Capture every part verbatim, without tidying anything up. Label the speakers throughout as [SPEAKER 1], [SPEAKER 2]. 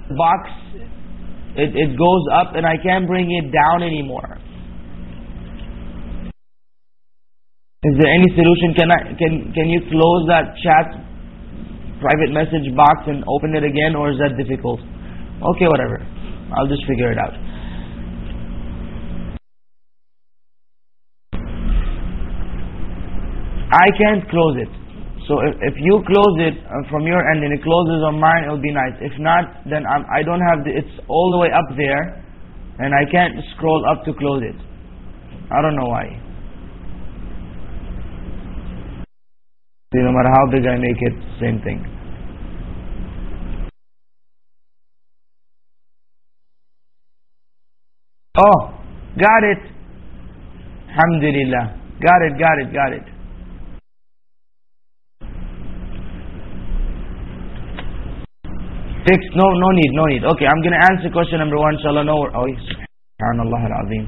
[SPEAKER 1] box, it, it goes up and I can't bring it down anymore. Is there any solution? Can I can can you close that chat private message box and open it again, or is that difficult? Okay, whatever. I'll just figure it out. I can't close it. So if, if you close it uh, from your end and it closes on mine, it'll be nice. If not, then I'm, I don't have the, it's all the way up there and I can't scroll up to close it. I don't know why. See, no matter how big I make it, same thing. Oh, got it. Alhamdulillah. Got it, got it, got it. Fixed, no, no need, no need. Okay, I'm going to answer question number one, inshallah. No, oh, subhanallah al-azim.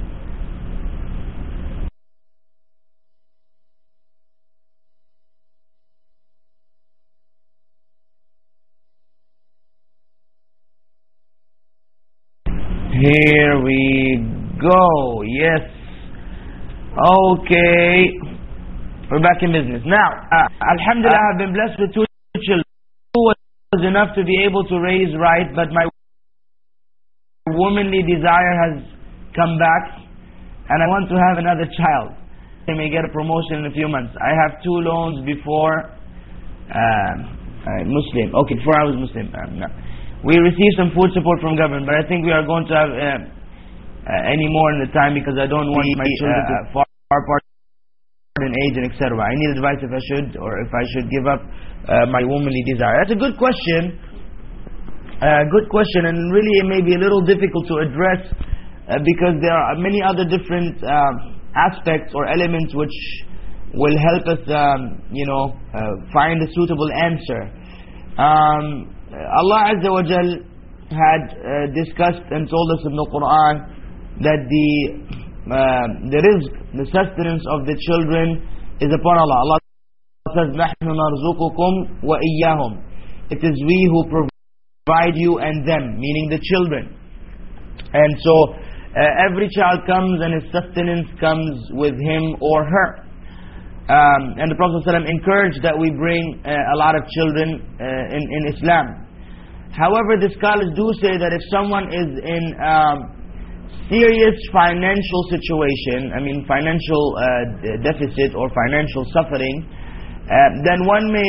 [SPEAKER 1] Here we go. Yes. Okay. We're back in business. Now, uh, alhamdulillah, I've been blessed with two children. Was enough to be able to raise right, but my womanly desire has come back and I want to have another child. I may get a promotion in a few months. I have two loans before uh, uh, Muslim. Okay, before I was Muslim. Uh, no. We received some food support from government, but I think we are going to have uh, uh, any more in the time because I don't want my children uh, far apart in age and et cetera. I need advice if I should or if I should give up uh, my womanly desire. That's a good question. Uh, good question, and really it may be a little difficult to address uh, because there are many other different uh, aspects or elements which will help us, um, you know, uh, find a suitable answer. Um, Allah Azza wa Jal had uh, discussed and told us in the Quran that the uh, the rizq, the sustenance of the children is upon Allah. Allah says, نَحْنُ نَرْزُقُكُمْ وَإِيَّاهُمْ. It is we who provide you and them, meaning the children. And so uh, every child comes and his sustenance comes with him or her. Um, and the Prophet ﷺ encouraged that we bring uh, a lot of children uh, in, in Islam. However, the scholars do say that if someone is in um, serious financial situation, I mean financial uh, deficit or financial suffering, uh, then one may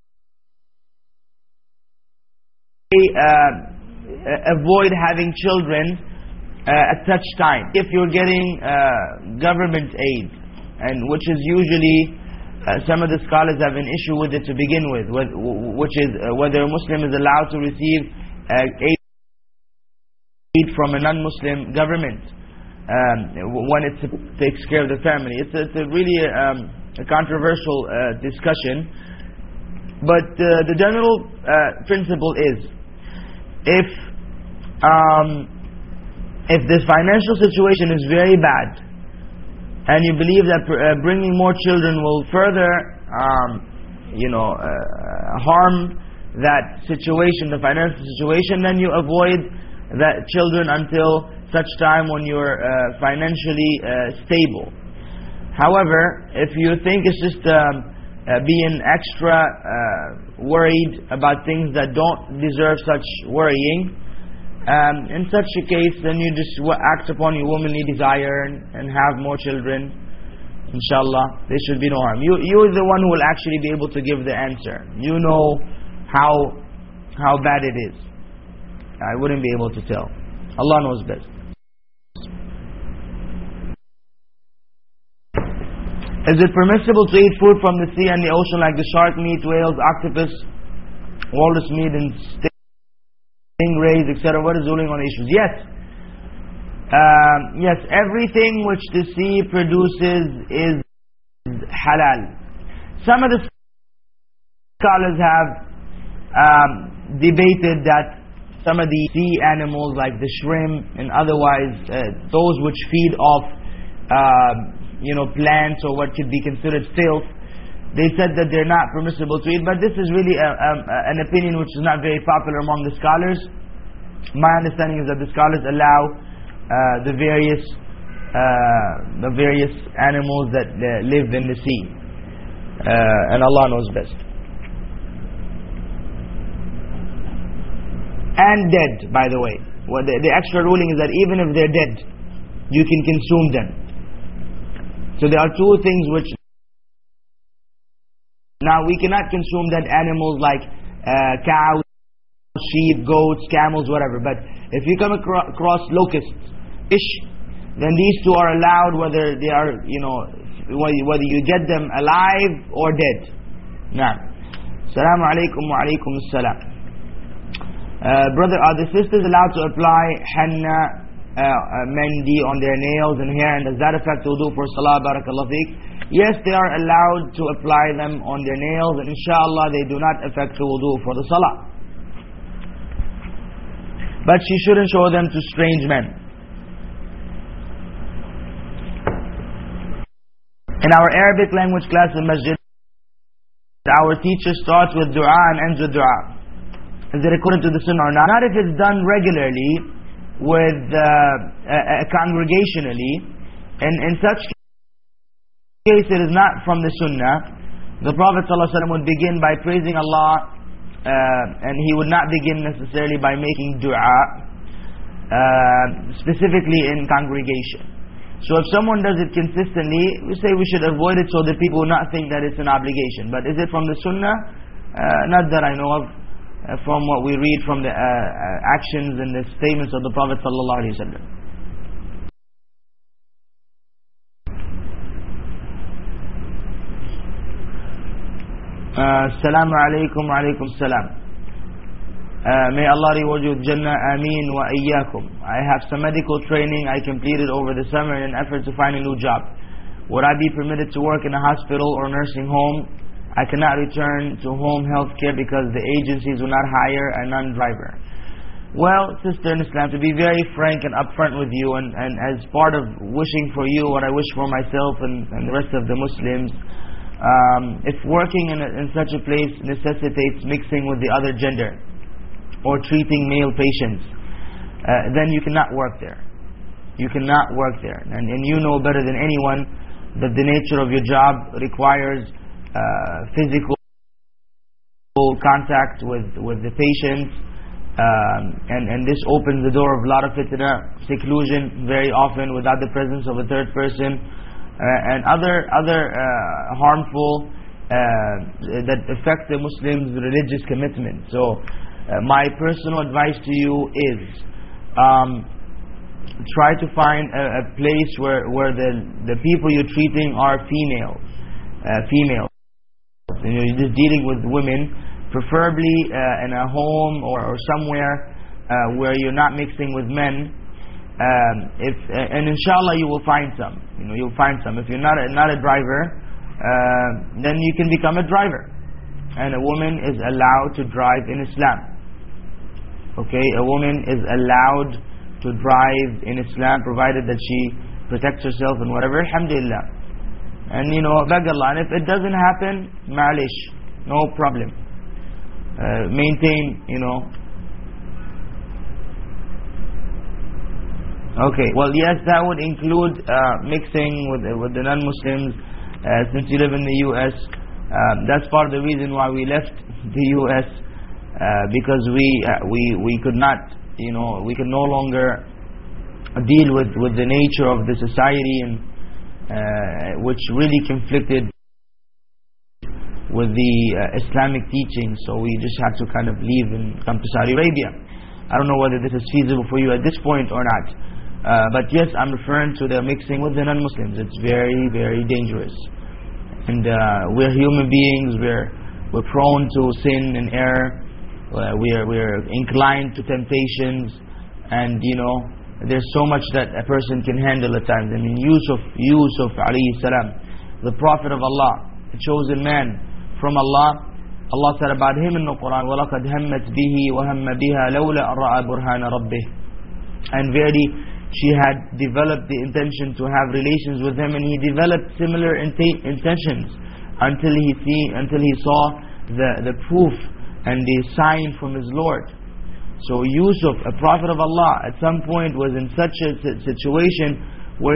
[SPEAKER 1] uh, avoid having children uh, at such time. If you're getting uh, government aid, and which is usually, uh, some of the scholars have an issue with it to begin with, which is uh, whether a Muslim is allowed to receive uh, aid from a non-Muslim government um, when it takes care of the family. It's a, it's a really um, a controversial uh, discussion, but uh, the general uh, principle is if um, if this financial situation is very bad and you believe that uh, bringing more children will further um, you know uh, harm that situation, the financial situation, then you avoid that children until such time when you're uh, financially uh, stable. However, if you think it's just um, uh, being extra uh, worried about things that don't deserve such worrying, um, in such a case, then you just act upon your womanly desire and, and have more children. Inshallah, there should be no harm. You, you're the one who will actually be able to give the answer. You know how how bad it is. I wouldn't be able to tell. Allah knows best. Is it permissible to eat food from the sea and the ocean like the shark meat, whales, octopus, walrus meat and stingrays, et cetera? What is ruling on issues? Yes. Um, yes, everything which the sea produces is halal. Some of the scholars have um, debated that some of the sea animals like the shrimp and otherwise uh, those which feed off uh, you know plants or what could be considered filth, they said that they're not permissible to eat. But this is really a, a, an opinion which is not very popular among the scholars. My understanding is that the scholars allow uh, the various uh, the various animals that uh, live in the sea, uh, and Allah knows best. And dead, by the way. Well, the, the extra ruling is that even if they're dead, you can consume them. So there are two things which... Now we cannot consume dead animals like uh, cows, sheep, goats, camels, whatever. But if you come acro across locusts, fish, then these two are allowed, whether they are, you know, whether you get them alive or dead. Now, Assalamu alaikum wa alaikum assalam. Uh, brother, are the sisters allowed to apply henna, uh, uh, mendi on their nails and hair, and does that affect wudu for salah? Barakallahu feek. Yes, they are allowed to apply them on their nails, and inshallah they do not affect the wudu for the salah. But she shouldn't show them to strange men. In our Arabic language class in Masjid, our teacher starts with dua and ends with dua. Is it according to the sunnah or not? Not if it's done regularly, with uh, uh, congregationally, and in such case it is not from the sunnah. The Prophet ﷺ would begin by praising Allah, uh, and he would not begin necessarily by making dua, uh, specifically in congregation. So if someone does it consistently, we say we should avoid it so that people will not think that it's an obligation. But is it from the sunnah? Uh, not that I know of, uh, from what we read from the uh, uh, actions and the statements of the Prophet ﷺ. Uh, Assalamu alaikum wa alaikum salam. Uh, may Allah reward you with Jannah, Ameen wa iyyakum. I have some medical training I completed over the summer in an effort to find a new job. Would I be permitted to work in a hospital or nursing home? I cannot return to home health care because the agencies will not hire a non-driver. Well, sister in Islam, to be very frank and upfront with you, and, and as part of wishing for you what I wish for myself and, and the rest of the Muslims, Um, if working in, a, in such a place necessitates mixing with the other gender or treating male patients, uh, then you cannot work there. You cannot work there. And, and you know better than anyone that the nature of your job requires uh, physical contact with, with the patients, um, and, and this opens the door of a lot of fitna, seclusion very often without the presence of a third person, Uh, and other other uh, harmful uh, that affect the Muslim's religious commitment. So uh, my personal advice to you is um, try to find a, a place where, where the, the people you're treating are female, uh, females. You know, you're just dealing with women, preferably uh, in a home or, or somewhere uh, where you're not mixing with men. Um, if uh, and inshallah you will find some. You know, you'll find some. If you're not a, not a driver, uh, then you can become a driver. And a woman is allowed to drive in Islam. Okay, a woman is allowed to drive in Islam, provided that she protects herself and whatever. Alhamdulillah. And you know, beg Allah. And if it doesn't happen, ma'alish, no problem. Uh, maintain, you know. Okay, well yes, that would include uh, mixing with with the non-Muslims. Uh, since you live in the U S, uh, that's part of the reason why we left the U S, uh, because we uh, we we could not, you know, we could no longer deal with with the nature of the society, and uh, which really conflicted with the uh, Islamic teaching. So we just had to kind of leave and come to Saudi Arabia. I don't know whether this is feasible for you at this point or not. Uh, but yes, I'm referring to the mixing with the non-Muslims. It's very, very dangerous. And uh, we're human beings. We're we're prone to sin and error. Uh, we're we're inclined to temptations, and you know, there's so much that a person can handle at times. I mean, Yusuf, Yusuf alayhi salam, the Prophet of Allah, a chosen man from Allah. Allah said about him in the Quran, وَلَقَدْ هَمَّتْ بِهِ وَهَمَّ بِهَا لَوْلَا أَن رَأَى بُرْهَانَ رَبِّهِ. And verily, she had developed the intention to have relations with him, and he developed similar intentions until he see until he saw the the proof and the sign from his Lord. So Yusuf, a prophet of Allah, at some point was in such a situation where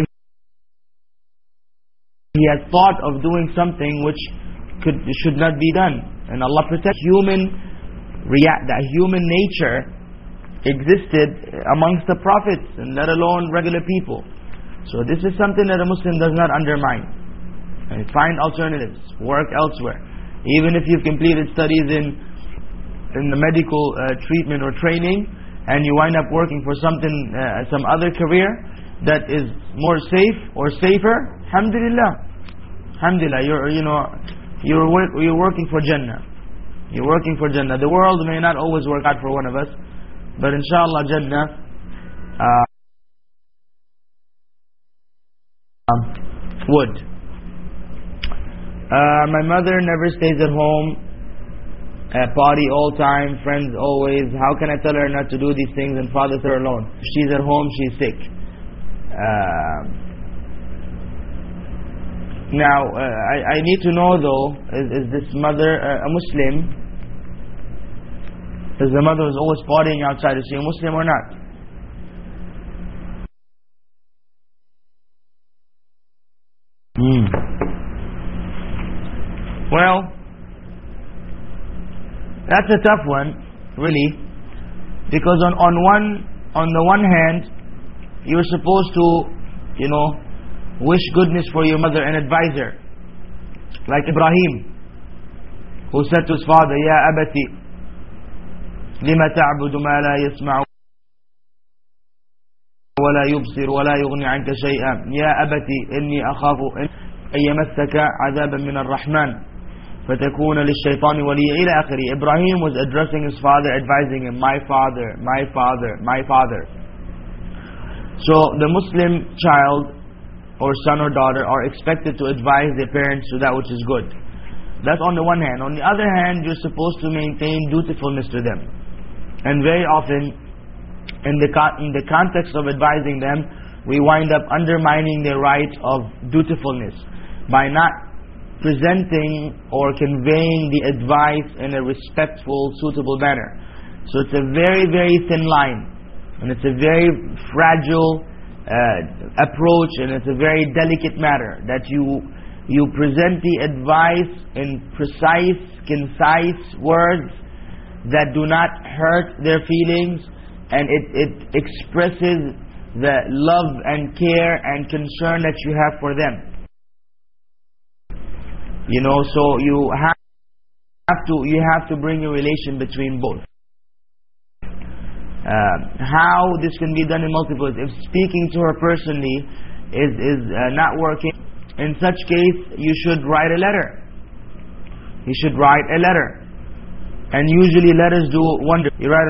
[SPEAKER 1] he had thought of doing something which could should not be done. And Allah protects human react that human nature existed amongst the prophets, and let alone regular people. So this is something that a Muslim does not undermine. And find alternatives, work elsewhere. Even if you've completed studies in in the medical uh, treatment or training, and you wind up working for something, uh, some other career that is more safe or safer, alhamdulillah, alhamdulillah. You're you know you're work, you're working for Jannah. You're working for Jannah. The world may not always work out for one of us, but inshallah Jannah uh, would. Uh, my mother never stays at home. Uh, party all time, friends always. How can I tell her not to do these things and father her alone? If she's at home, she's sick. Uh, now, uh, I, I need to know though, is, is this mother uh, a Muslim? Is the mother who's always partying outside, is she a Muslim or not? Hmm. Well, that's a tough one, really, because on on one on the one hand, you're supposed to, you know, wish goodness for your mother and advise her, like Ibrahim, who said to his father, "Ya abati, lima ta'budu ma la yasma'u wa la yubsir wa la yughni 'anka shay'an. Ya abati, inni akhafu an yamassaka 'adaban min ar-Rahman." فَتَكُونَ لِلشَّيْطَانِ وَلِيًّا إِلَى آخِرِهِ. Ibrahim was addressing his father, advising him, my father, my father, my father. So the Muslim child or son or daughter are expected to advise their parents to that which is good. That's on the one hand. On the other hand, you're supposed to maintain dutifulness to them. And very often, in the, in the context of advising them, we wind up undermining their right of dutifulness by not presenting or conveying the advice in a respectful, suitable manner. So it's a very, very thin line, and it's a very fragile uh, approach, and it's a very delicate matter that you you present the advice in precise, concise words that do not hurt their feelings, and it, it expresses the love and care and concern that you have for them. You know, so you have to you have to bring a relation between both. Uh, how this can be done in multiple ways. If speaking to her personally is is uh, not working, in such case you should write a letter. You should write a letter, and usually letters do wonders. You write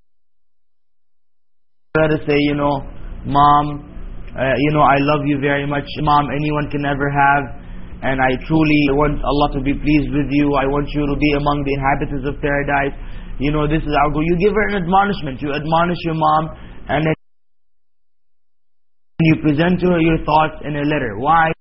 [SPEAKER 1] a letter, say, you know, Mom, uh, you know, I love you very much. Mom, anyone can never have. And I truly want Allah to be pleased with you. I want you to be among the inhabitants of paradise. You know, this is our goal. You give her an admonishment. You admonish your mom, and then you present to her your thoughts in a letter. Why?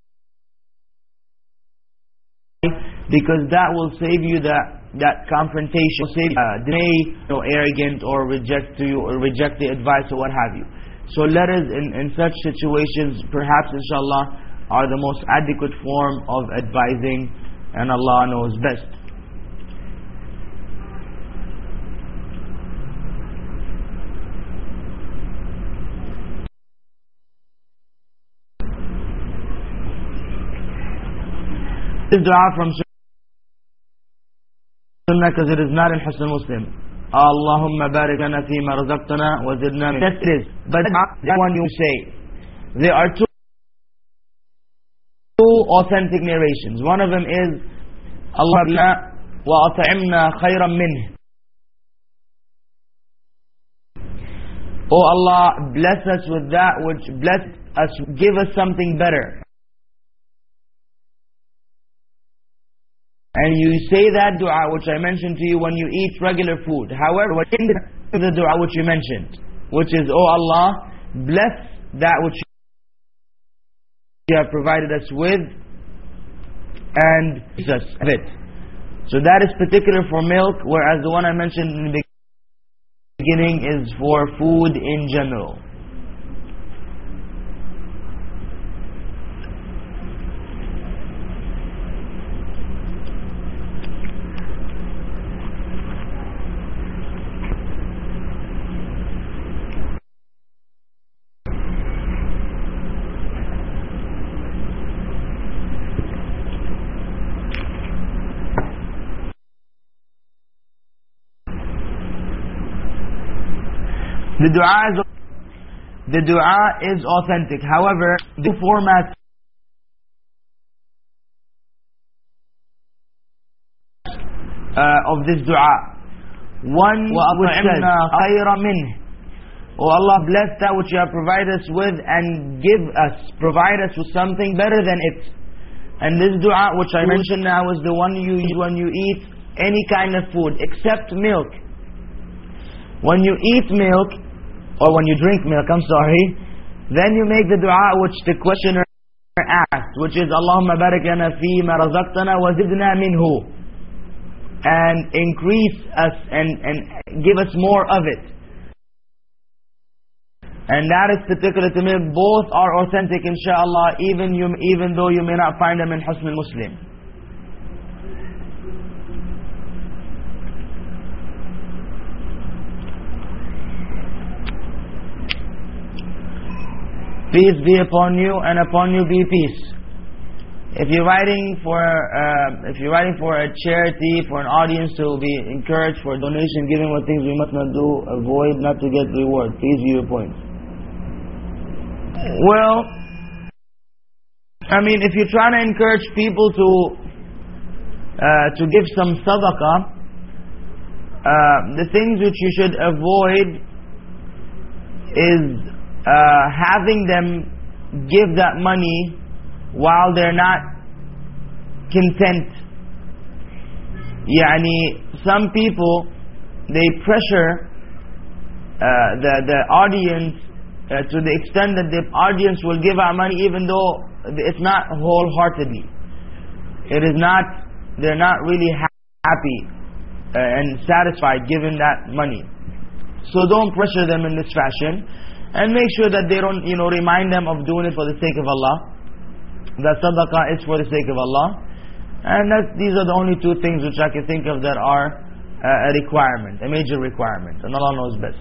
[SPEAKER 1] Because that will save you that that confrontation. Will save uh, delay, you know, arrogant or reject to you or reject the advice or what have you. So letters in in such situations, perhaps inshallah, are the most adequate form of advising, and Allah knows best. This dua from Sunnah, because it is not in Hisn Muslim. Allahumma barik lana fima razaqtana wa zidna min. Yes, it is. But that one you say. There are two Two authentic narrations. One of them is Allah wa at'imna khayran minh. Oh Allah, bless us with that which bless us, give us something better. And you say that dua which I mentioned to you when you eat regular food. However, what in the dua which you mentioned, which is, oh Allah, bless that which you have provided us with, and gives us of it. So that is particular for milk, whereas the one I mentioned in the beginning is for food in general. The dua is the dua is authentic. However, the format uh, of this dua, one which says, "Khayra min," Oh Allah, bless that which you have provided us with, and give us, provide us with something better than it. And this dua which I mentioned now is the one you use when you eat any kind of food except milk. When you eat milk, or when you drink milk, I'm sorry, then you make the dua which the questioner asked, which is Allahumma barik lana fi ma razaqtana wa zidna minhu, and increase us and, and give us more of it. And that is particular to milk. Both are authentic inshaAllah, even, you, even though you may not find them in Husn al-Muslim. Peace be upon you, and upon you be peace. If you're writing for, uh, if you're writing for a charity, for an audience to be encouraged for donation, giving what things we must not do, avoid not to get reward. Please view your point. Well, I mean, if you're trying to encourage people to uh, to give some sadaqah, uh, the things which you should avoid is Uh, having them give that money while they're not content. Yani, some people, they pressure uh, the, the audience uh, to the extent that the audience will give out money even though it's not wholeheartedly. It is not, they're not really happy uh, and satisfied giving that money. So don't pressure them in this fashion. And make sure that they don't, you know, remind them of doing it for the sake of Allah. That sadaqah is for the sake of Allah. And that these are the only two things which I can think of that are uh, a requirement, a major requirement. And Allah knows best.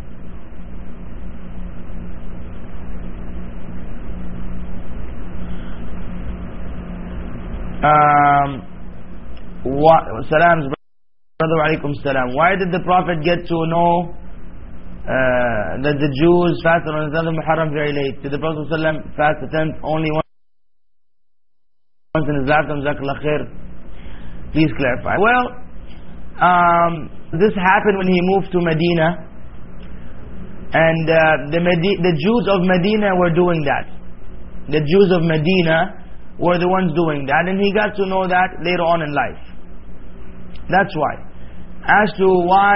[SPEAKER 1] Um, what, salams, brother, alaikum salam. Why did the Prophet get to know Uh, that the Jews fasted on the tenth of Muharram very late? Did the Prophet ﷺ fast the tenth only once in his lifetime? Jazakallah khair. Please clarify. Well, um, this happened when he moved to Medina, and uh, the Medi- the Jews of Medina were doing that. The Jews of Medina were the ones doing that, and he got to know that later on in life. That's why. As to why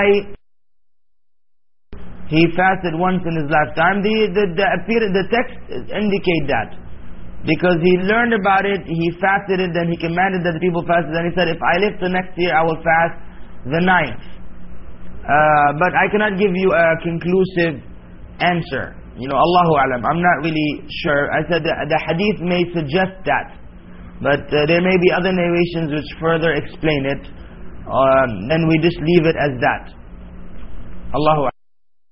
[SPEAKER 1] he fasted once in his lifetime, the the the, appear, the text indicate that, because he learned about it, he fasted it, then he commanded that the people fasted, and he said, if I live to next year, I will fast the ninth. Uh, but I cannot give you a conclusive answer. You know, Allahu Alam. I'm not really sure. I said the, the hadith may suggest that, but uh, there may be other narrations which further explain it. Um, then we just leave it as that. Allahu Alam.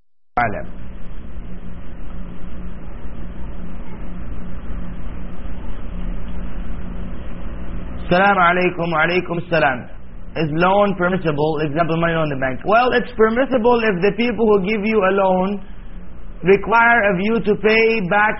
[SPEAKER 1] Assalamu alaikum wa alaikum assalam. Is loan permissible? Example, money on the bank. Well, it's permissible if the people who give you a loan require of you to pay back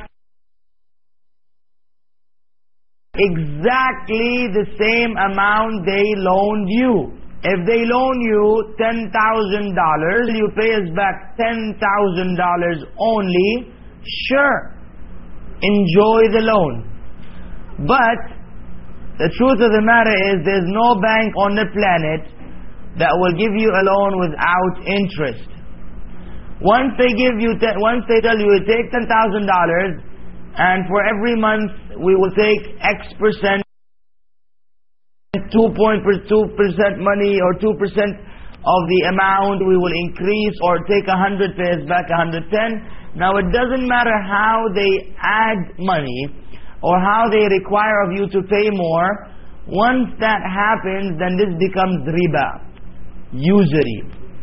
[SPEAKER 1] exactly the same amount they loaned you. If they loan you ten thousand dollars, you pay us back ten thousand dollars only, sure, enjoy the loan. But the truth of the matter is, there's no bank on the planet that will give you a loan without interest. Once they give you, once they tell you, take ten thousand dollars, and for every month we will take X percent, two point two percent money or two percent of the amount, we will increase, or take a hundred, pay us back a hundred ten. Now it doesn't matter how they add money or how they require of you to pay more. Once that happens, then this becomes riba, usury.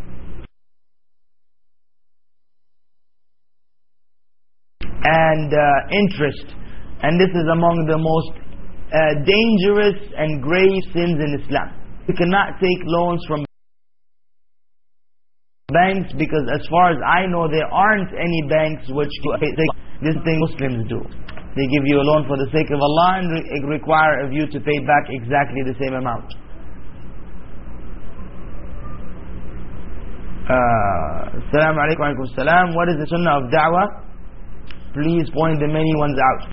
[SPEAKER 1] And uh, interest. And this is among the most uh, dangerous and grave sins in Islam. You cannot take loans from banks, because as far as I know, there aren't any banks which this thing Muslims do. They give you a loan for the sake of Allah and re require of you to pay back exactly the same amount. Assalamu alaikum wa alaikum salam. What is the sunnah of da'wah? Please point the many ones out.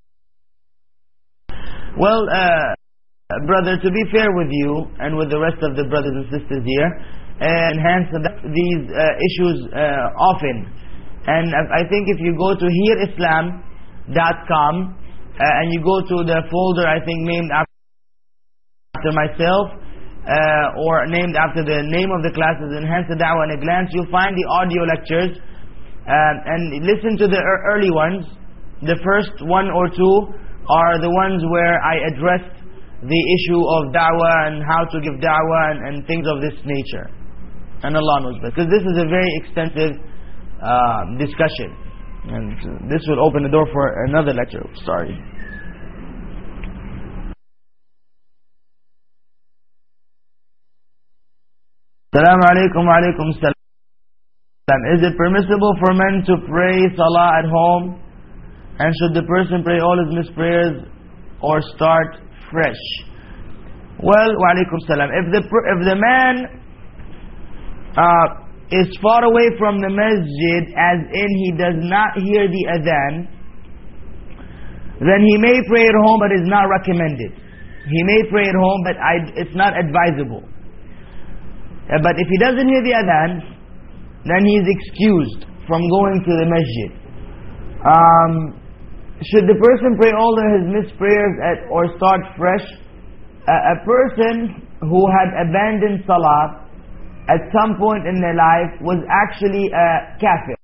[SPEAKER 1] Well, uh, brother, to be fair with you and with the rest of the brothers and sisters here, enhance these uh, issues uh, often. And I think if you go to hear islam dot com uh, and you go to the folder, I think named after myself uh, or named after the name of the classes, Enhance the Da'wah in a Glance, you'll find the audio lectures uh, and listen to the early ones. The first one or two are the ones where I addressed the issue of da'wah and how to give da'wah and, and things of this nature. And Allah knows best, because this is a very extensive uh, discussion, and this will open the door for another lecture. Sorry. Assalamu alaikum wa alaikum salam. Is it permissible for men to pray salah at home, and should the person pray all his missed prayers or start fresh? Well, wa alaikum salam. If the if the man Uh, is far away from the masjid, as in he does not hear the adhan, then he may pray at home, but is not recommended. He may pray at home, but I, it's not advisable. Uh, but if he doesn't hear the adhan, then he is excused from going to the masjid. Um, should the person pray all of his missed prayers at, or start fresh? Uh, a person who had abandoned salah at some point in their life was actually a kafir.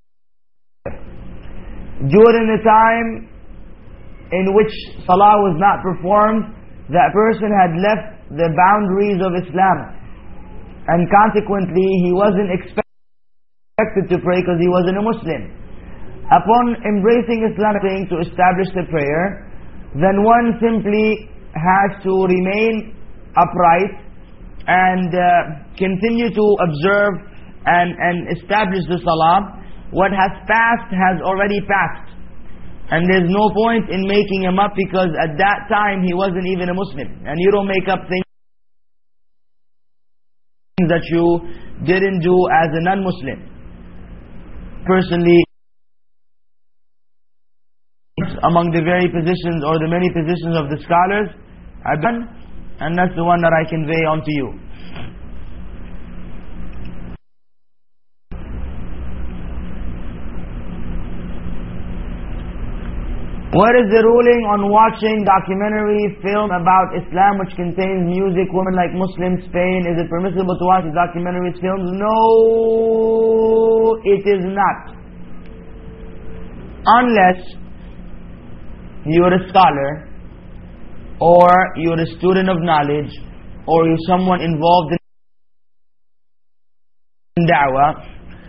[SPEAKER 1] During the time in which salah was not performed, that person had left the boundaries of Islam, and consequently he wasn't expected to pray because he wasn't a Muslim. Upon embracing Islam to establish the prayer, then one simply has to remain upright and uh, continue to observe and, and establish the salah. What has passed has already passed, and there's no point in making him up, because at that time he wasn't even a Muslim, and you don't make up things that you didn't do as a non-Muslim. Personally, among the very positions or the many positions of the scholars I've done, and that's the one that I convey on to you. What is the ruling on watching documentary film about Islam which contains music, women like Muslims, Spain? Is it permissible to watch documentary films? No, it is not. Unless you're a scholar, or you're a student of knowledge, or you're someone involved in da'wah,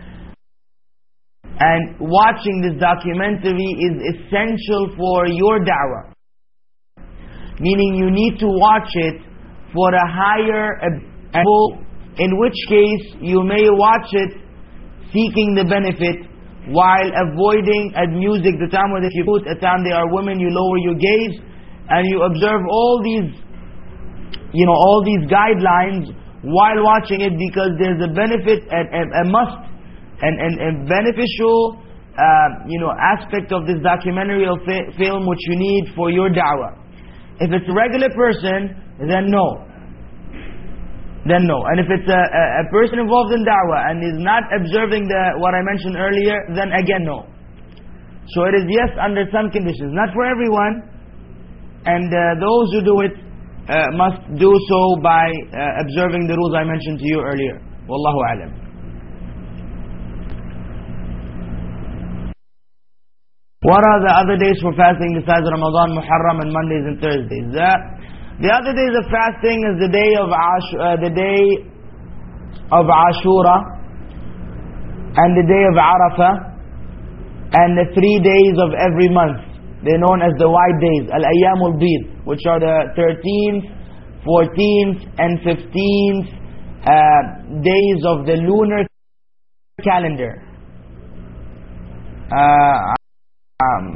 [SPEAKER 1] and watching this documentary is essential for your da'wah. Meaning you need to watch it for a higher goal, in which case you may watch it seeking the benefit while avoiding at music. The time when if you put a time there are women, you lower your gaze and you observe all these, you know, all these guidelines while watching it, because there's a benefit and a, a must and, and a beneficial uh, you know, aspect of this documentary or fi film which you need for your da'wah. If it's a regular person, then no. Then no. And if it's a, a, a person involved in da'wah and is not observing the what I mentioned earlier, then again no. So it is yes under some conditions, not for everyone. And uh, those who do it, uh, must do so by uh, observing the rules I mentioned to you earlier. Wallahu a'lam. What are the other days for fasting besides Ramadan, Muharram and Mondays and Thursdays? The, the other days of fasting is the day of Ash, uh, the day of Ashura and the day of Arafah and the three days of every month. They're known as the white days, Al-Ayyamul Bid, which are the thirteenth, fourteenth and fifteenth uh, days of the lunar calendar. Uh, um,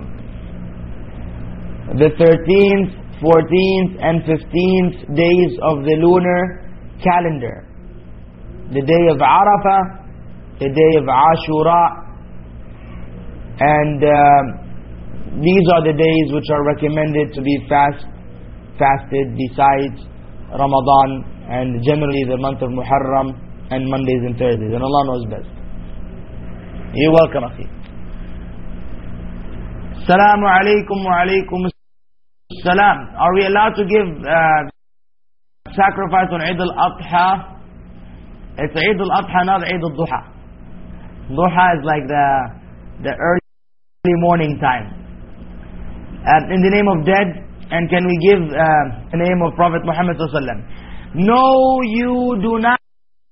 [SPEAKER 1] the thirteenth, fourteenth and fifteenth days of the lunar calendar. The day of Arafah, the day of Ashura, and um, these are the days which are recommended to be fast, fasted besides Ramadan and generally the month of Muharram and Mondays and Thursdays. And Allah knows best. You're welcome, Akhi. Assalamu alaikum wa alaikum assalam. Are we allowed to give uh, sacrifice on Eid al-Adha? It's Eid al-Adha, not Eid al-Duha. Duha is like the, the early morning time. Uh, in the name of dead, and can we give uh, the name of Prophet Muhammad sallallahu alaihi wasallam? No, you do not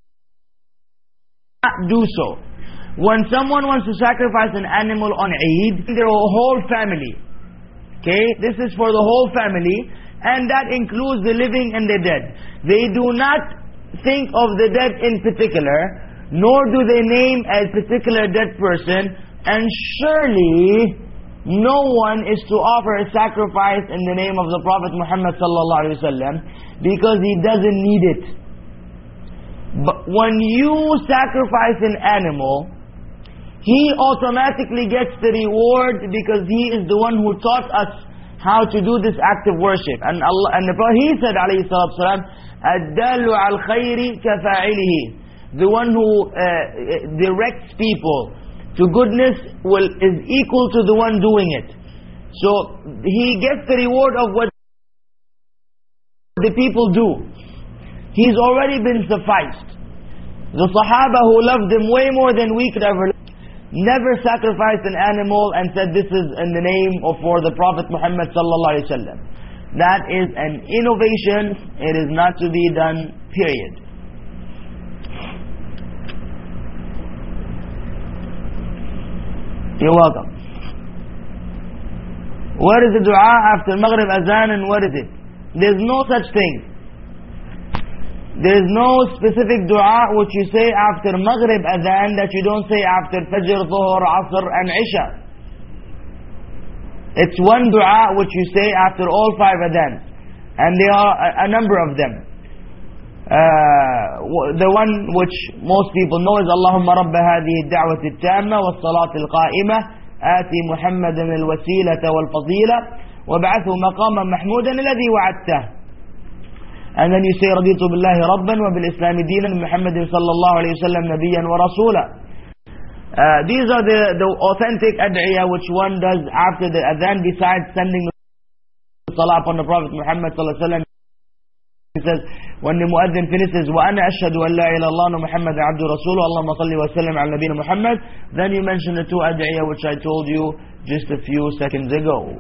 [SPEAKER 1] do so. When someone wants to sacrifice an animal on Eid, their whole family. Okay, this is for the whole family, and that includes the living and the dead. They do not think of the dead in particular, nor do they name a particular dead person, and surely no one is to offer a sacrifice in the name of the Prophet Muhammad sallallahu alaihi wasallam because he doesn't need it. But when you sacrifice an animal, he automatically gets the reward because he is the one who taught us how to do this act of worship. And Allah, and the Prophet, he said alayhi salatu wasalam, "Ad-dallu al-khayri kafa'ilihi." The one who uh, directs people to goodness will is equal to the one doing it. So he gets the reward of what the people do. He's already been sufficed. The Sahaba who loved him way more than we could ever, never sacrificed an animal and said this is in the name of for the Prophet Muhammad sallallahu alaihi wasallam. That is an innovation. It is not to be done, period. You're welcome. What is the dua after Maghrib Azan and what is it? There's no such thing. There is no specific dua which you say after Maghrib Azan that you don't say after Fajr, Dhuhr, Asr and Isha. It's one dua which you say after all five Adhans. And there are a, a number of them. Uh, the one which most people know is Allahumma rabba hadhihi ad-da'wati at-tamma was-salati al-qa'imah ati Muhammadan al-wasilata wal-fadila wab'athu maqaman mahmudan alladhi wa'adtah. And then you say raditu billahi rabban wa bil-islami dinan Muhammadin sallallahu alayhi wa sallam nabiyyan wa rasula. Uh, these are the, the authentic ad'iyah which one does after the adhan besides sending the salah upon the Prophet Muhammad sallallahu alayhi wa sallam. He says, when the muaddin finishes, وَأَنَا أَشْهَدُ أَنْ لَا إِلَى اللَّهُ مُحَمَّدًا عَبْدُ رَسُولُهُ اللَّهُمَّ صَلِّ وَسَلِّمْ عَلَى نَبِيِّنَا مُحَمَّدٍ. Then you mention the two ad'iyah which I told you just a few seconds ago.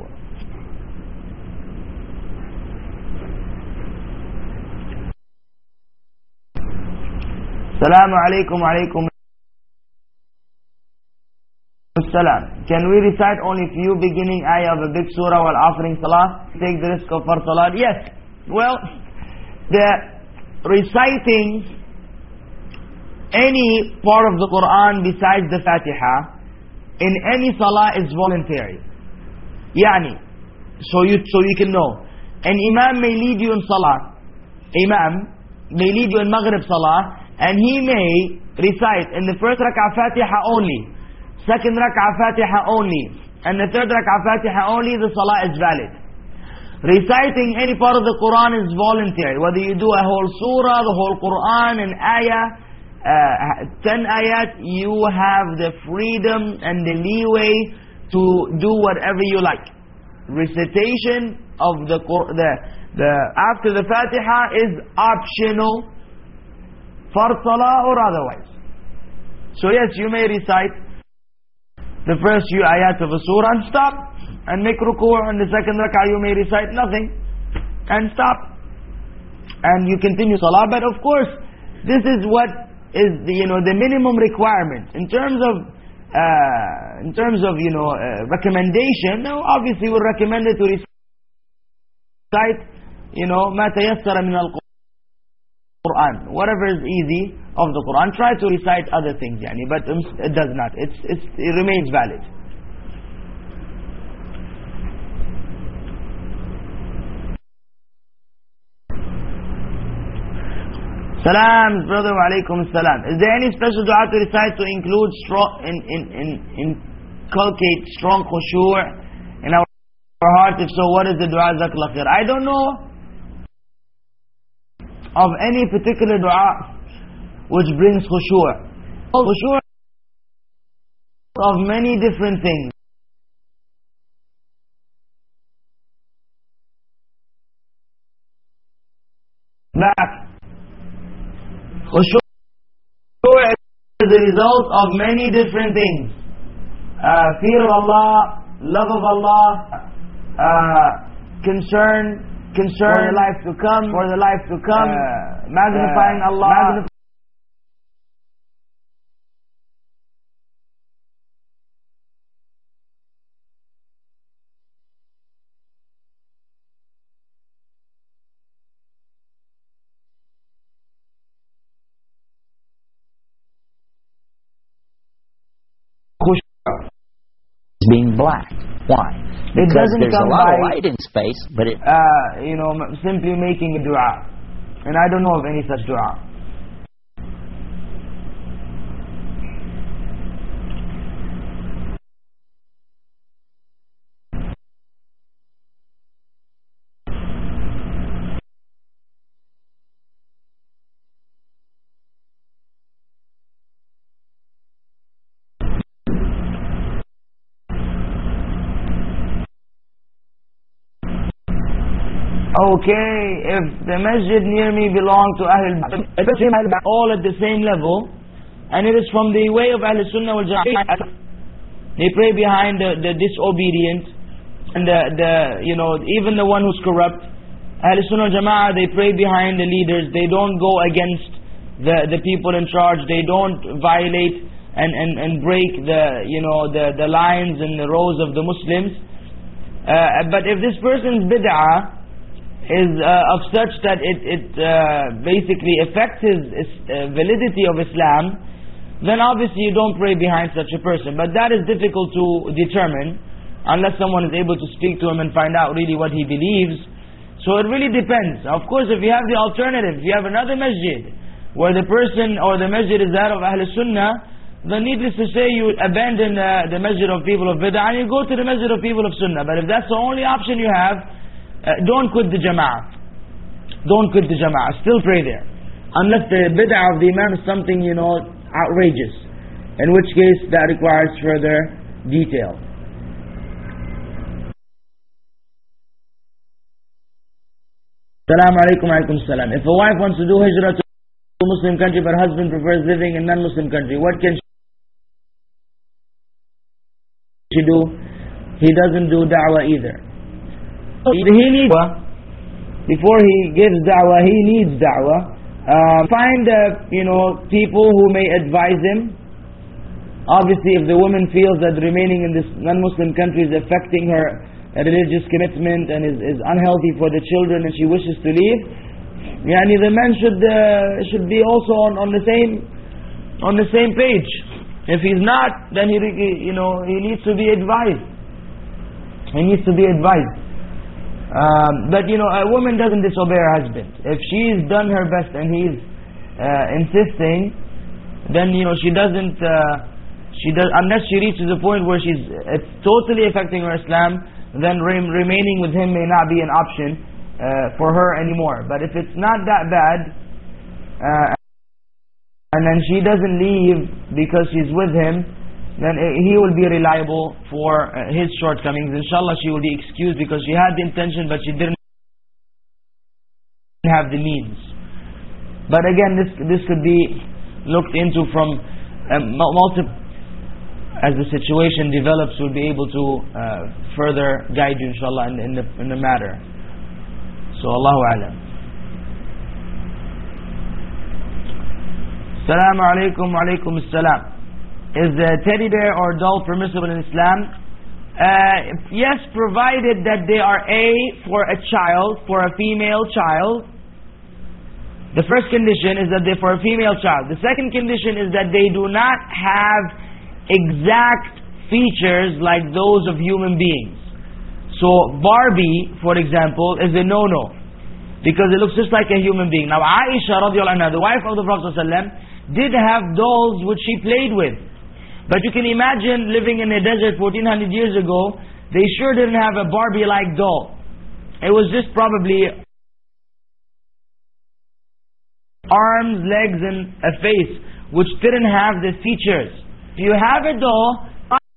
[SPEAKER 1] Assalamu alaikum wa alaikum assalam. Can we recite only few beginning ayah of a big surah while offering salah? Take the risk of fard salah? Yes. Well, the reciting any part of the Quran besides the Fatiha in any salah is voluntary. Yani, so you so you can know. An imam may lead you in salah. Imam may lead you in Maghrib salah, and he may recite in the first rak'ah Fatiha only, second rak'ah Fatiha only, and the third rak'ah Fatiha only. The salah is valid. Reciting any part of the Quran is voluntary. Whether you do a whole surah, the whole Quran, an ayah, uh, ten ayat, you have the freedom and the leeway to do whatever you like. Recitation of the the the after the Fatiha is optional for salah or otherwise. So yes, you may recite the first few ayats of a surah and stop and make ruku', and the second rak'ah you may recite nothing and stop and you continue salah. But of course, this is what is the, you know, the minimum requirement in terms of uh, in terms of you know uh, recommendation. Now, obviously, we recommend it to recite you know ma tayassara min al-Quran, whatever is easy of the Quran. Try to recite other things, yani, but it does not. It's it's it remains valid. Salam, brother, wa alaikum salam. Is there any special dua to recite to include strong, in, in, in, inculcate strong khushu' in our, our heart? If so, what is the dua? Jazakallah khair. I don't know of any particular dua which brings khushu'. Khushu' of many different things. Back. Khushu' is the result of many different things. Uh, fear of Allah, love of Allah, uh, concern, concern for the life to come, for the life to come, uh, magnifying uh, Allah. Magnif
[SPEAKER 2] being black. Why?
[SPEAKER 1] It
[SPEAKER 2] Because
[SPEAKER 1] doesn't
[SPEAKER 2] there's
[SPEAKER 1] come
[SPEAKER 2] a lot
[SPEAKER 1] by,
[SPEAKER 2] of light in space, but it...
[SPEAKER 1] Uh, you know, simply making a dua. And I don't know of any such dua. Okay, if the masjid near me belong to Ahl al all at the same level, and it is from the way of Ahl Sunnah wal Jama'ah, they pray behind the, the disobedient, and the, the, you know, even the one who's corrupt. Ahl Sunnah wal Jama'ah, they pray behind the leaders, they don't go against the, the people in charge, they don't violate and, and, and break the, you know, the, the lines and the rows of the Muslims. Uh, but if this person's bid'ah is uh, of such that it, it uh, basically affects his, his uh, validity of Islam, then obviously you don't pray behind such a person. But that is difficult to determine unless someone is able to speak to him and find out really what he believes. So it really depends. Of course, if you have the alternative, if you have another masjid where the person or the masjid is that of Ahl Sunnah, then needless to say you abandon uh, the masjid of people of bid'ah and you go to the masjid of people of Sunnah. But if that's the only option you have, Uh, don't quit the jama'ah. Don't quit the jama'ah. Still pray there. Unless the bid'ah of the imam is something, you know, outrageous. In which case, that requires further detail. Assalamu alaikum wa alaikum salam. If a wife wants to do hijrah to a Muslim country but her husband prefers living in non-Muslim country, what can she do? He doesn't do da'wah either. He needs, before he gives da'wah, he needs da'wah. Uh, find, uh, you know, people who may advise him. Obviously, if the woman feels that remaining in this non-Muslim country is affecting her religious commitment and is, is unhealthy for the children and she wishes to leave, yani the man should uh, should be also on, on the same on the same page. If he's not, then he you know he needs to be advised. He needs to be advised. Um, but you know, a woman doesn't disobey her husband. If she's done her best and he's uh, insisting, then you know she doesn't. Uh, she does unless she reaches a point where she's it's totally affecting her Islam. Then re remaining with him may not be an option uh, for her anymore. But if it's not that bad, uh, and then she doesn't leave because she's with him, then he will be reliable for his shortcomings. Inshallah, she will be excused because she had the intention but she didn't have the means. But again, this this could be looked into from um, multiple. As the situation develops, we'll be able to uh, further guide you, inshallah, in, in the in the matter. So, Allahu A'lam. Assalamu alaikum wa alaikum assalam. Is the teddy bear or doll permissible in Islam? Uh, yes, provided that they are A, for a child, for a female child. The first condition is that they're for a female child. The second condition is that they do not have exact features like those of human beings. So Barbie, for example, is a no-no because it looks just like a human being. Now Aisha radiallahu anha, the wife of the Prophet ﷺ, did have dolls which she played with. But you can imagine living in a desert fourteen hundred years ago, they sure didn't have a Barbie-like doll. It was just probably arms, legs and a face which didn't have the features. If you have a doll,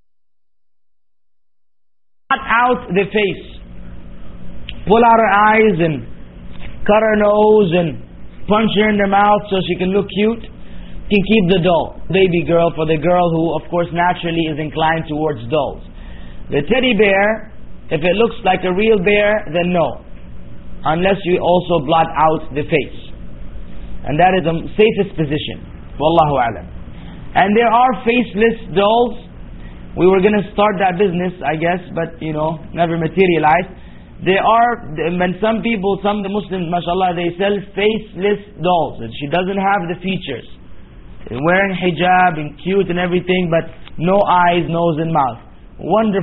[SPEAKER 1] cut out the face, pull out her eyes and cut her nose and punch her in the mouth so she can look cute, you can keep the doll. Baby girl, for the girl who of course naturally is inclined towards dolls. The teddy bear, if it looks like a real bear, then no, unless you also blot out the face, and that is the safest position. Wallahu a'lam. And there are faceless dolls. We were going to start that business, I guess, but you know, never materialized. There are, when some people, some the Muslims, mashallah, they sell faceless dolls. And she doesn't have the features. Wearing hijab and cute and everything, but no eyes, nose and mouth. Wonderful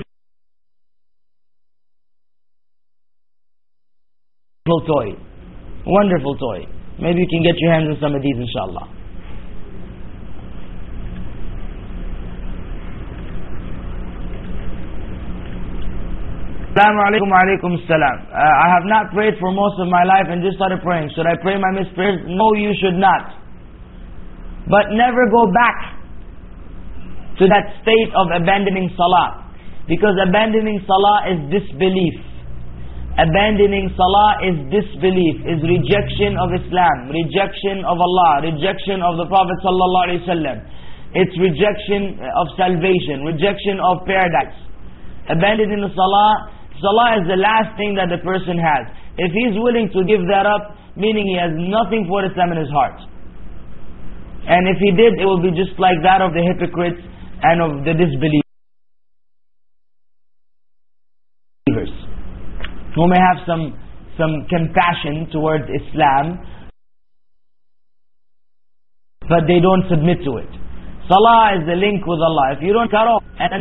[SPEAKER 1] toy. Wonderful toy. Maybe you can get your hands on some of these, inshallah. Assalamu alaikum wa alaikum assalam. Uh, I have not prayed for most of my life and just started praying. Should I pray my missed prayers? No, you should not. But never go back to that state of abandoning salah. Because abandoning salah is disbelief. Abandoning salah is disbelief, is rejection of Islam, rejection of Allah, rejection of the Prophet sallallahu alaihi wasallam. It's rejection of salvation, rejection of paradise. Abandoning the salah, salah is the last thing that the person has. If he's willing to give that up, meaning he has nothing for Islam in his heart. And if he did, it will be just like that of the hypocrites and of the disbelievers, who may have some some compassion towards Islam, but they don't submit to it. Salah is the link with Allah. If you don't cut off and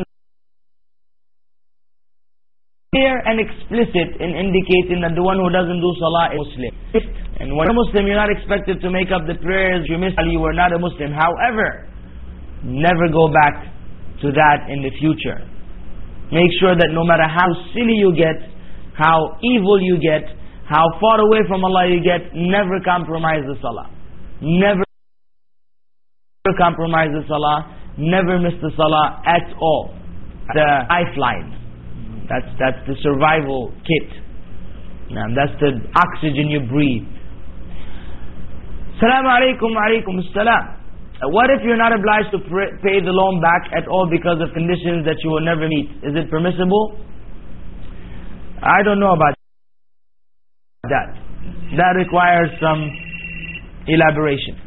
[SPEAKER 1] clear and explicit in indicating that the one who doesn't do salah is Muslim. And when you're a Muslim, you're not expected to make up the prayers you missed while you were not a Muslim. However, never go back to that in the future. Make sure that no matter how silly you get, how evil you get, how far away from Allah you get, never compromise the salah. Never compromise the salah. Never miss the salah at all. The lifeline. That's that's the survival kit. Now, that's the oxygen you breathe. Assalamu alaikum wa alaikum assalam. What if you're not obliged to pay the loan back at all because of conditions that you will never meet? Is it permissible? I don't know about that. That requires some elaboration.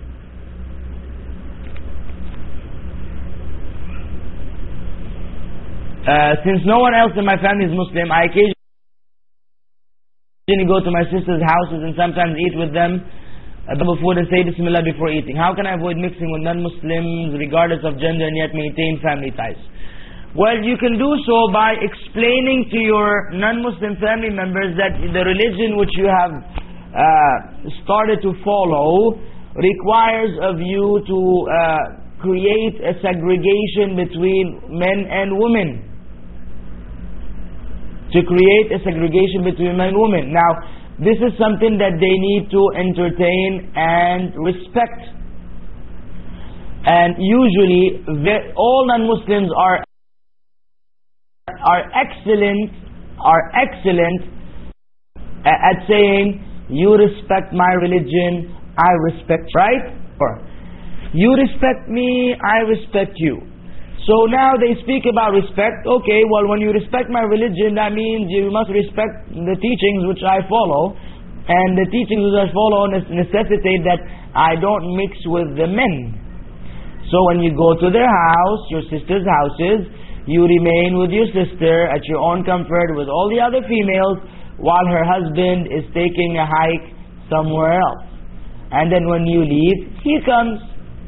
[SPEAKER 1] Uh, since no one else in my family is Muslim, I occasionally go to my sister's houses and sometimes eat with them uh, before and say Bismillah before eating. How can I avoid mixing with non-Muslims regardless of gender and yet maintain family ties? Well, you can do so by explaining to your non-Muslim family members that the religion which you have uh, started to follow requires of you to uh, create a segregation between men and women. To create a segregation between men and women. Now, this is something that they need to entertain and respect. And usually, all non-Muslims are are excellent, are excellent at saying, you respect my religion, I respect, right? Or, you respect me, I respect you. So now they speak about respect. Okay, well, when you respect my religion, that means you must respect the teachings which I follow. And the teachings which I follow necessitate that I don't mix with the men. So when you go to their house, your sister's houses, you remain with your sister at your own comfort with all the other females, while her husband is taking a hike somewhere else. And then when you leave, he comes.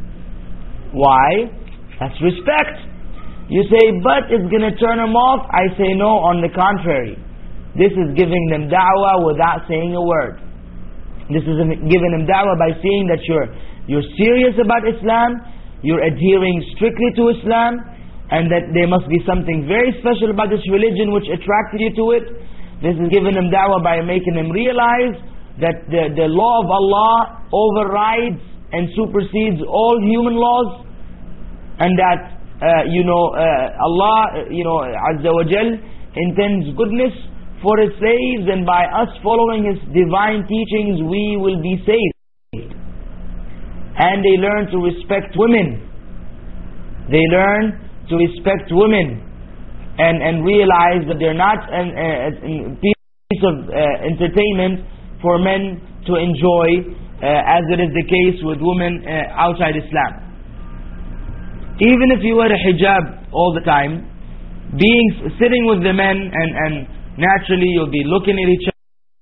[SPEAKER 1] Why? That's respect. You say, but it's going to turn him off. I say, no, on the contrary. This is giving them da'wah without saying a word. This is giving them da'wah by saying that you're, you're serious about Islam, you're adhering strictly to Islam, and that there must be something very special about this religion which attracted you to it. This is giving them da'wah by making them realize that the, the law of Allah overrides and supersedes all human laws, and that uh, you know uh, Allah, you know, Azza wa Jal intends goodness for His slaves, and by us following His divine teachings we will be saved. And they learn to respect women. They learn to respect women and and realize that they're not a piece of uh, entertainment for men to enjoy, uh, as it is the case with women uh, outside Islam. Even if you wear a hijab all the time, being sitting with the men, and, and naturally you'll be looking at each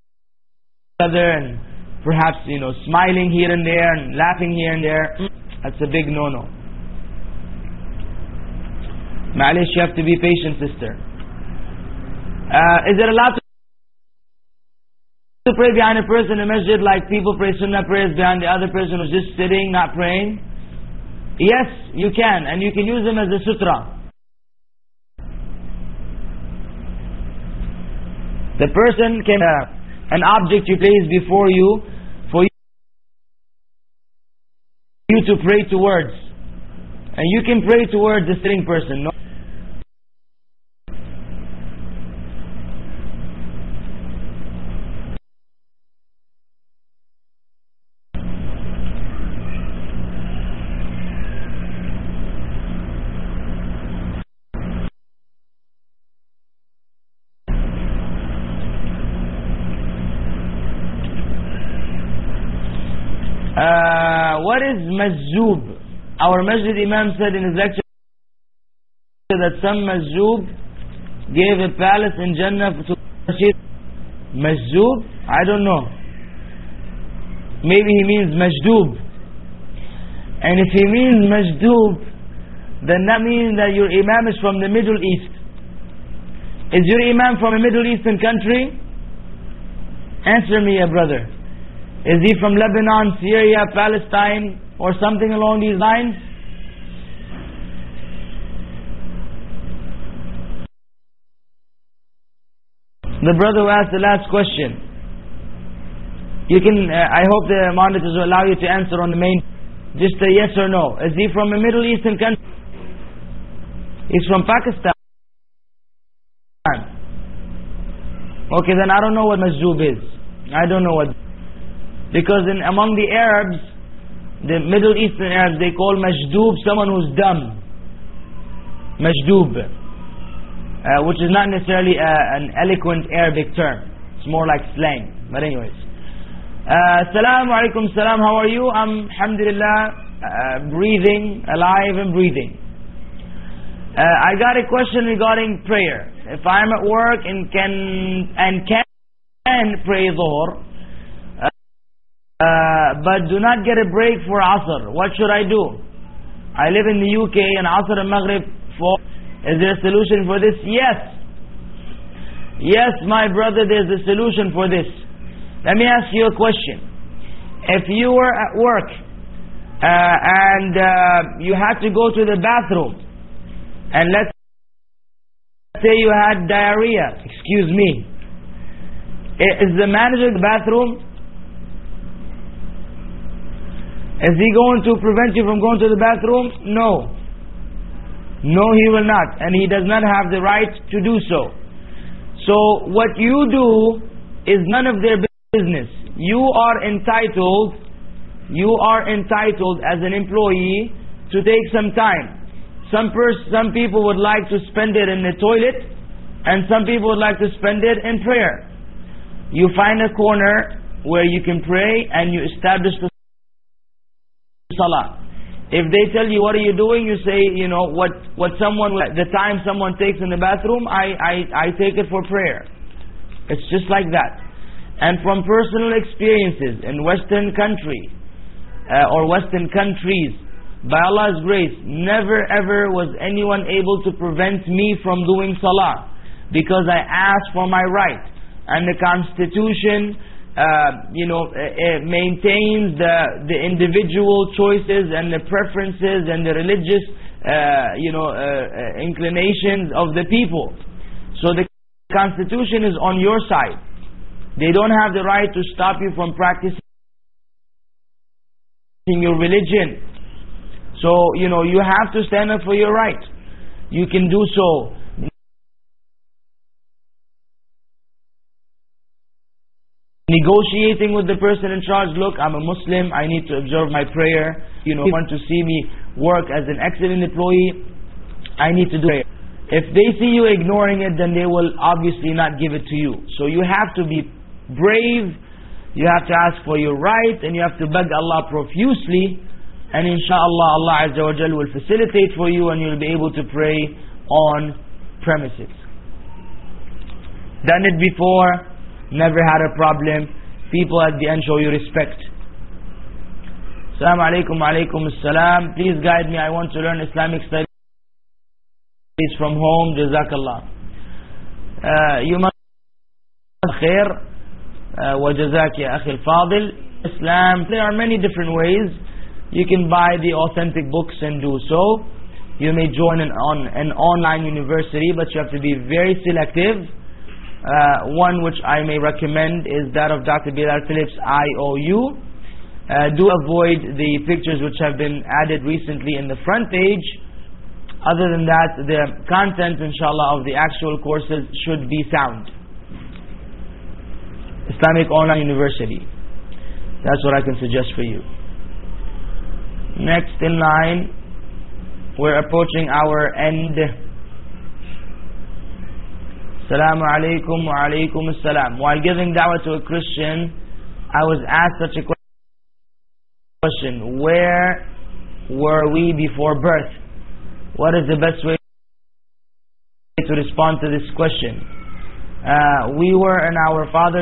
[SPEAKER 1] other and perhaps, you know, smiling here and there and laughing here and there, that's a big no-no. Ma'alish, you have to be patient, sister. Uh, is it allowed to to pray behind a person in a masjid like people pray sunnah prayers behind the other person who's just sitting, not praying? Yes, you can, and you can use them as a sutra. The person can, uh, an object you place before you for you to pray towards. And you can pray towards the sitting person. No? Uh, what is majzoob? Our masjid imam said in his lecture that some majzoob gave a palace in Jannah to Rashid. Majzoob? I don't know. Maybe he means majdoob. And if he means majdoob, then that means that your imam is from the Middle East. Is your imam from a Middle Eastern country? Answer me, a brother. Is he from Lebanon, Syria, Palestine, or something along these lines? The brother who asked the last question. You can, uh, I hope the monitors will allow you to answer on the main, just a yes or no. Is he from a Middle Eastern country? He's from Pakistan. Okay, then I don't know what majzoob is. I don't know what... Because in among the Arabs, the Middle Eastern Arabs, they call majdoob someone who's dumb. Majdoob. Uh, which is not necessarily a, an eloquent Arabic term. It's more like slang. But anyways. Assalamu alaikum, salam, how are you? I'm, alhamdulillah, uh, breathing, alive and breathing. Uh, I got a question regarding prayer. If I'm at work and can, and can pray dhuhr, Uh, but do not get a break for Asr, what should I do? I live in the U K and Asr and Maghrib fall. Is there a solution for this? Yes. Yes, my brother, there's a solution for this. Let me ask you a question. If you were at work uh, and uh, you had to go to the bathroom, and let's say you had diarrhea, excuse me, is the manager in the bathroom? Is he going to prevent you from going to the bathroom? No. No, he will not. And he does not have the right to do so. So what you do is none of their business. You are entitled, you are entitled as an employee to take some time. Some pers some people would like to spend it in the toilet, and some people would like to spend it in prayer. You find a corner where you can pray and you establish the salah. If they tell you, what are you doing? You say, you know, what what someone, the time someone takes in the bathroom, I, I, I take it for prayer. It's just like that. And from personal experiences in Western country, uh, or Western countries, by Allah's grace, never ever was anyone able to prevent me from doing salah, because I asked for my right. And the Constitution, Uh, you know, uh, maintains the the individual choices and the preferences and the religious, uh, you know, uh, uh, inclinations of the people. So the Constitution is on your side. They don't have the right to stop you from practicing your religion. So, you know, you have to stand up for your right. You can do so. Negotiating with the person in charge, look, I'm a Muslim, I need to observe my prayer. You know, if you want to see me work as an excellent employee, I need to do it. If they see you ignoring it, then they will obviously not give it to you. So you have to be brave, you have to ask for your right, and you have to beg Allah profusely, and inshallah Allah Azza wa Jal will facilitate for you, and you'll be able to pray on premises. Done it before, never had a problem. People at the end show you respect. Assalamu alaikum wa alaikum assalam. Please guide me, I want to learn Islamic studies from home. Jazakallah. Uh, you must khair wa jazak ya akhi al-fadil. Islam, there are many different ways. You can buy the authentic books and do so. You may join an, on, an online university, but you have to be very selective. Uh, one which I may recommend is that of Doctor Bilal Phillips I O U. Uh, do avoid the pictures which have been added recently in the front page. Other than that, the content, inshallah, of the actual courses should be sound. Islamic Online University. That's what I can suggest for you. Next in line, we're approaching our end. Assalamu alaikum wa alaikum assalam. While giving da'wah to a Christian, I was asked such a question: where were we before birth? What is the best way to respond to this question? Uh, we were in our father.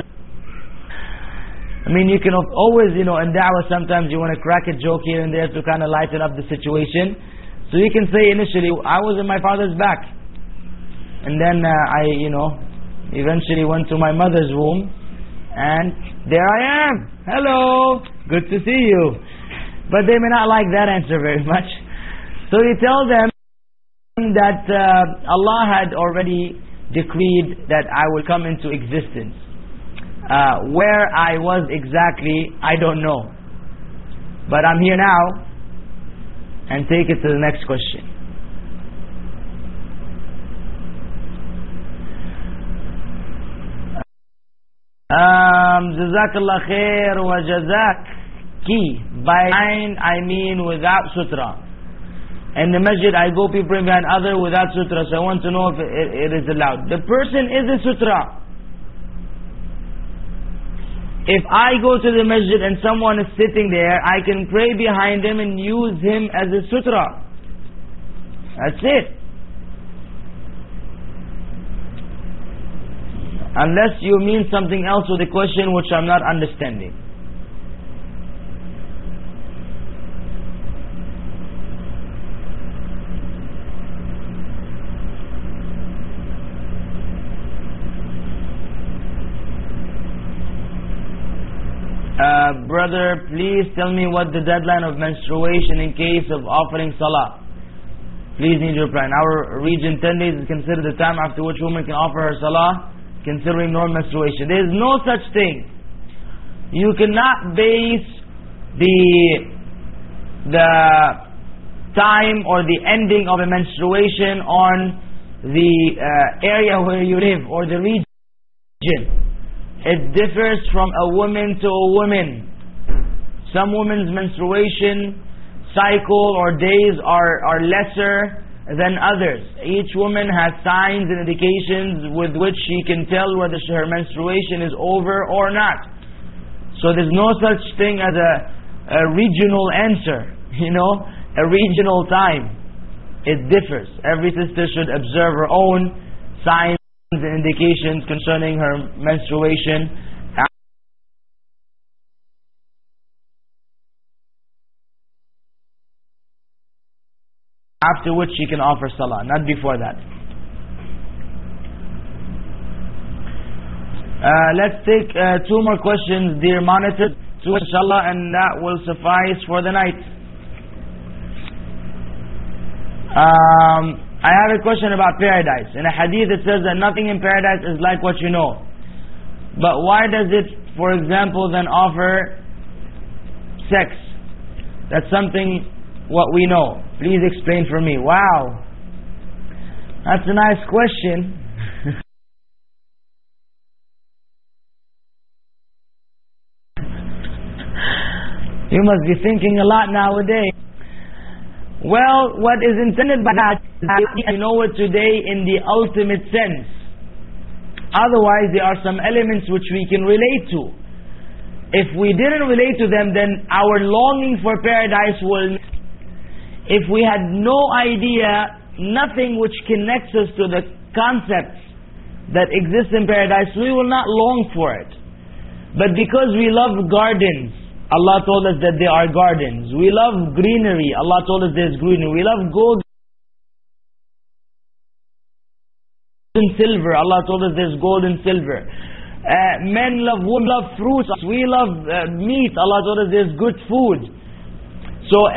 [SPEAKER 1] I mean, you can always, you know, in da'wah sometimes you want to crack a joke here and there to kind of lighten up the situation. So you can say initially, I was in my father's back. And then uh, I, you know, eventually went to my mother's womb, and there I am. Hello, good to see you. But they may not like that answer very much. So you tell them that uh, Allah had already decreed that I will come into existence. Uh, where I was exactly, I don't know. But I'm here now, and take it to the next question. Um, Jazakallah khair wa jazak ki. By nine, I mean without sutra. In the masjid, I go people bring behind other without sutra. So I want to know if it, it is allowed. The person is a sutra. If I go to the masjid and someone is sitting there, I can pray behind him and use him as a sutra. That's it. Unless you mean something else with the question which I'm not understanding. Uh, brother, please tell me what the deadline of menstruation in case of offering salah. Please need your plan. Our region, ten days is considered the time after which woman can offer her salah, considering normal menstruation. There is no such thing. You cannot base the the time or the ending of a menstruation on the uh, area where you live or the region. It differs from a woman to a woman. Some women's menstruation cycle or days are, are lesser than others. Each woman has signs and indications with which she can tell whether her menstruation is over or not. So there's no such thing as a, a regional answer, you know, a regional time. It differs. Every sister should observe her own signs and indications concerning her menstruation, after which she can offer salah, not before that. Uh, let's take uh, two more questions, dear monitor, two inshallah, and that will suffice for the night. Um, I have a question about paradise. In a hadith it says that nothing in paradise is like what you know. But why does it, for example, then offer sex? That's something what we know. Please explain for me. Wow, that's a nice question. You must be thinking a lot nowadays. Well, what is intended by that is that we know it today in the ultimate sense. Otherwise, there are some elements which we can relate to. If we didn't relate to them, then our longing for paradise will... If we had no idea, nothing which connects us to the concepts that exist in paradise, we will not long for it. But because we love gardens, Allah told us that there are gardens. We love greenery, Allah told us there's greenery. We love gold and silver, Allah told us there's gold and silver. Uh, men love wood, love fruits. We love uh, meat, Allah told us there's good food. So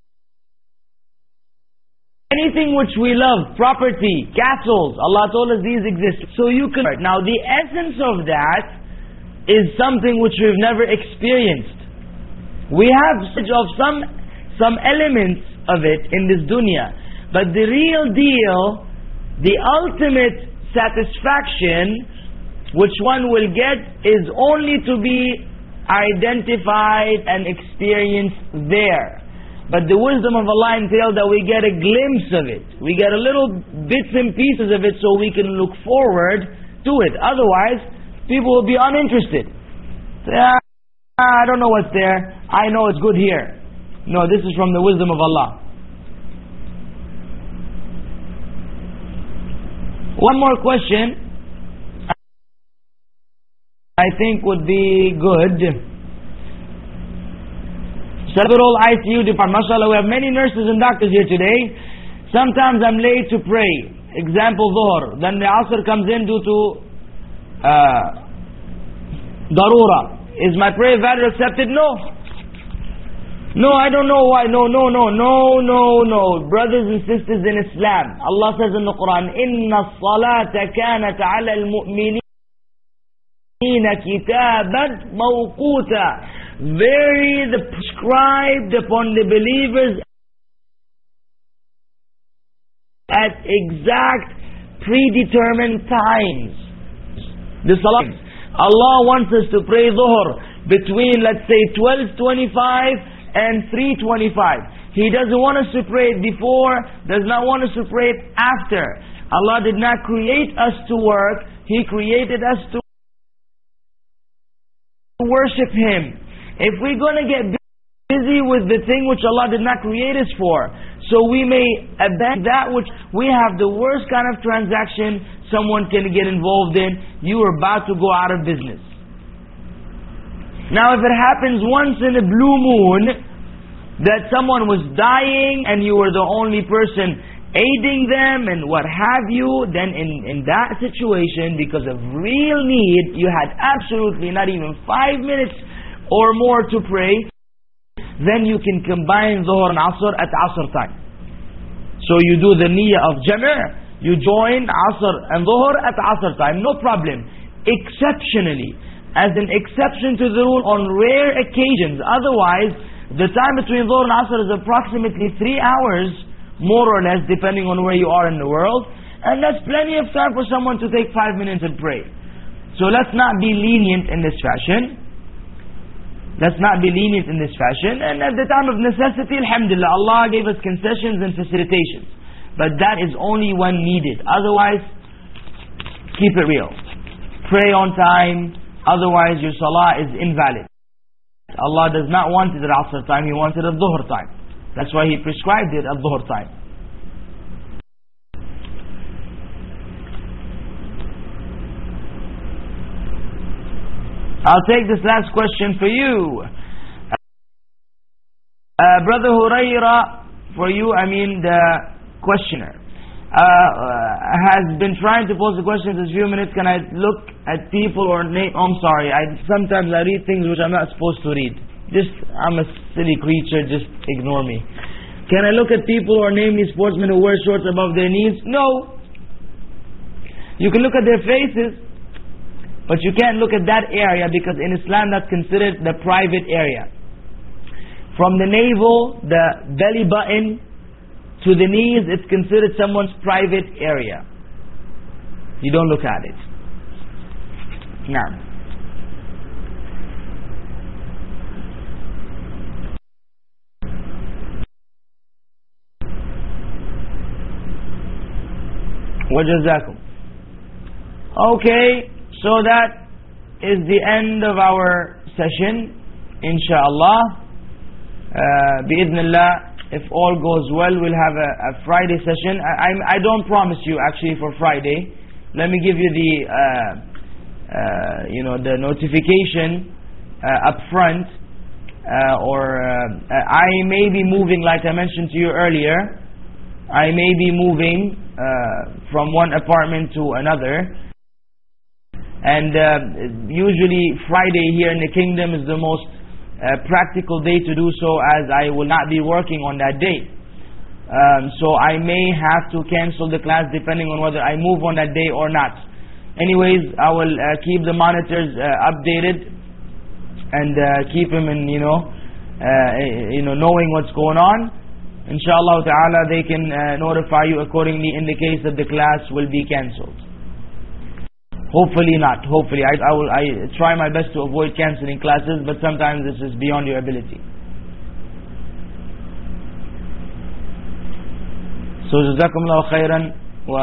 [SPEAKER 1] anything which we love, property, castles, Allah told us these exist. So you can... Now the essence of that is something which we've never experienced. We have of some, some elements of it in this dunya. But the real deal, the ultimate satisfaction which one will get is only to be identified and experienced there. But the wisdom of Allah entails that we get a glimpse of it. We get a little bits and pieces of it so we can look forward to it. Otherwise, people will be uninterested. Say, ah, I don't know what's there. I know it's good here. No, this is from the wisdom of Allah. One more question I think would be good. Several I C U department. MashaAllah, we have many nurses and doctors here today. Sometimes I'm late to pray. Example, Dhuhr. Then the Asr comes in due to uh, Darura. Is my prayer valid accepted? No. No, I don't know why. No, no, no, no, no, no. Brothers and sisters in Islam, Allah says in the Quran, إِنَّ الصَّلَاةَ كَانَتْ عَلَى الْمُؤْمِنِينَ كِتَابًا مَوْقُوتًا. Very the prescribed upon the believers at exact predetermined times. The salah. Allah wants us to pray Dhuhr between, let's say, twelve twenty-five and three twenty-five. He doesn't want us to pray it before, does not want us to pray it after. Allah did not create us to work. He created us to worship Him. If we're going to get busy with the thing which Allah did not create us for, so we may abandon that which we have the worst kind of transaction someone can get involved in, you are about to go out of business. Now if it happens once in a blue moon that someone was dying and you were the only person aiding them and what have you, then in, in that situation, because of real need, you had absolutely not even five minutes or more to pray, then you can combine Dhuhr and Asr at Asr time. So you do the niyyah of Jama', you join Asr and Dhuhr at Asr time, no problem. Exceptionally, as an exception to the rule on rare occasions. Otherwise, The time between Dhuhr and Asr is approximately three hours, more or less, depending on where you are in the world. And that's plenty of time for someone to take five minutes and pray. So let's not be lenient in this fashion. Let's not be lenient in this fashion. And at the time of necessity, alhamdulillah, Allah gave us concessions and facilitations. But that is only when needed. Otherwise, keep it real. Pray on time. Otherwise, your salah is invalid. Allah does not want it at Asr time. He wants it at Dhuhr time. That's why He prescribed it at Dhuhr time. I'll take this last question for you. Uh, Brother Hurayra, for you, I mean the questioner, uh, uh, has been trying to pose the question for a few minutes. Can I look at people or name? Oh, I'm sorry. I sometimes I read things which I'm not supposed to read. Just, I'm a silly creature. Just ignore me. Can I look at people or name these sportsmen who wear shorts above their knees? No. You can look at their faces, but you can't look at that area, because in Islam that's considered the private area. From the navel, the belly button, to the knees, it's considered someone's private area. You don't look at it. Now, وَجَزَاكُمْ. Okay, so that is the end of our session, inshaAllah. Uh, Bi-idhnillah, if all goes well, we'll have a, a Friday session. I, I, I don't promise you actually for Friday. Let me give you the, uh, uh, you know, the notification uh, up front. Uh, or uh, I may be moving, like I mentioned to you earlier. I may be moving uh, from one apartment to another. And uh, usually Friday here in the kingdom is the most uh, practical day to do so, as I will not be working on that day. Um, so I may have to cancel the class depending on whether I move on that day or not. Anyways, I will uh, keep the monitors uh, updated and uh, keep them in, you know, uh, you know, knowing what's going on. Inshallah ta'ala, they can uh, notify you accordingly in the case that the class will be cancelled. Hopefully not. Hopefully, I, I will. I try my best to avoid cancelling classes, but sometimes this is beyond your ability. So, جزاكم الله خيرا و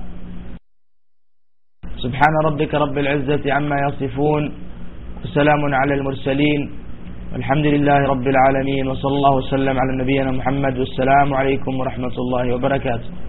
[SPEAKER 1] سبحان ربك رب العزة عما يصفون وسلام على المرسلين والحمد لله رب العالمين وصلى الله وسلم على نبينا محمد والسلام عليكم ورحمة الله وبركاته.